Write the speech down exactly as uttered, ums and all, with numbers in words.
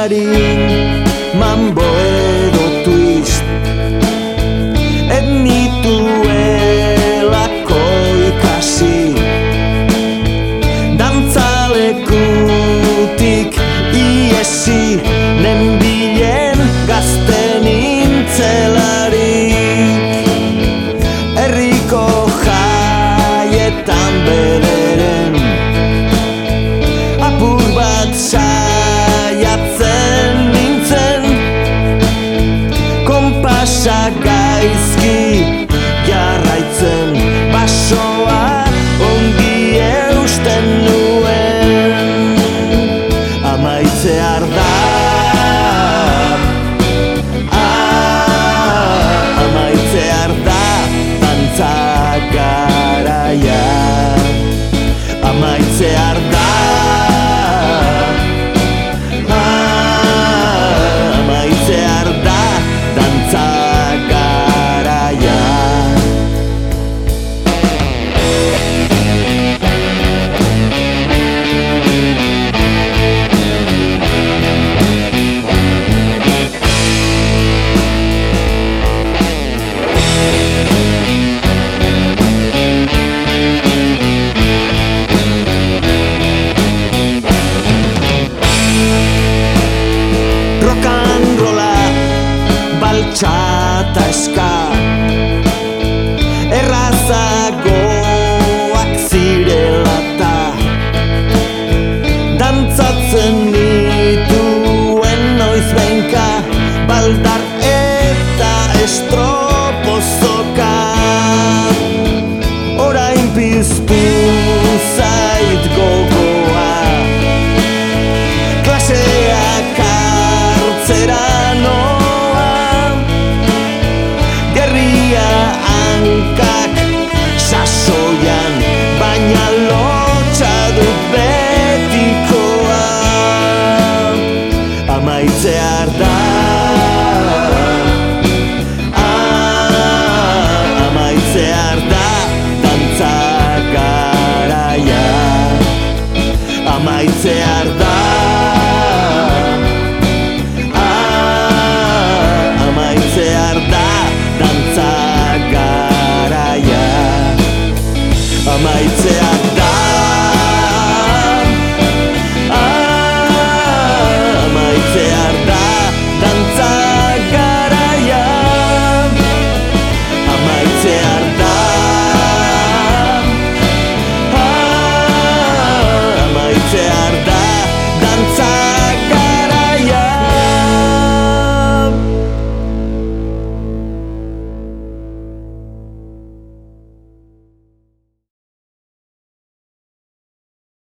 arin mambo edo twist ez nituelako ikasi dantzalekutik iesi nenbilen gazte nintzelarik herriko jaietan bederen apur bat saiatzen nintzen konpasa gaizki jarraitzen basoa ongi eusten nuen amaitzear da ah, amaitzear da dantza garaia amaitzear da Baltxata eska errazagoak zirelata dantzatzen nituen noiz benka baldar eta estropozoka orain piztu zait gogoa klaseak hartzera hankak sasoian baina lotxa dut betikoa amaitzear da ah, amaitzear da dantza garaia amaitzear da ah, amaitzear da dantza amaitzea